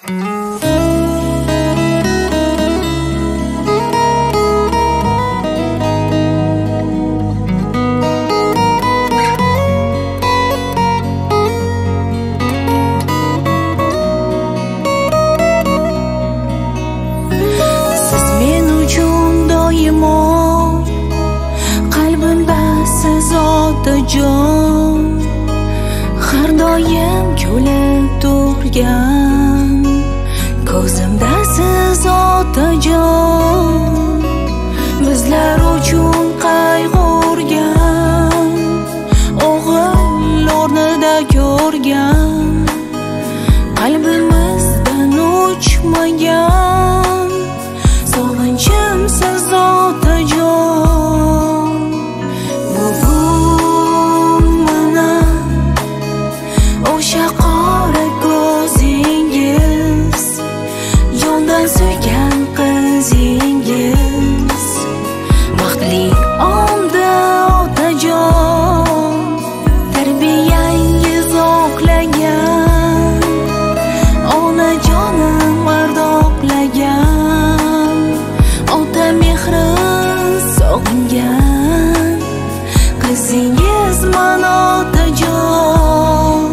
Siz men uchun doimo qalbimda siz otajon, har doim kulib turgan ko'zimda siz otajon. Bizlar uchun qayg'urgan, o'g'il o'rnida ko'rgan, qalbimizdan uchmagan sog'inchim siz otajon. Bugun mana o'sha qora ko'zingiz, jondan suygan qizingiz baxtli onda otajon. Tarbiyangiz oqlagan, onajonim ardoqlagan, ota mehrin sog'ingan qizingiz mana otajon.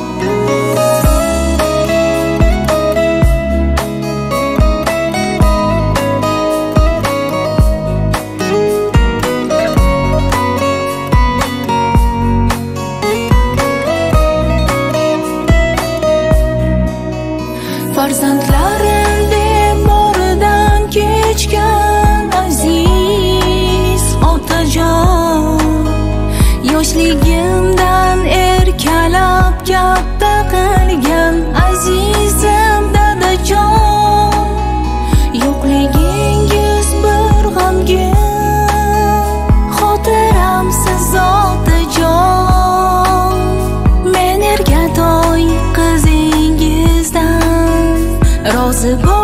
Farzandlarim bemoridan kechgan aziz otajon, yoshligimdan erkalab katta qilgan azizim dadajon. Yo'qligingiz bir g'amgin xotiramsiz otajon. Men erkatoy qizingizdan rozi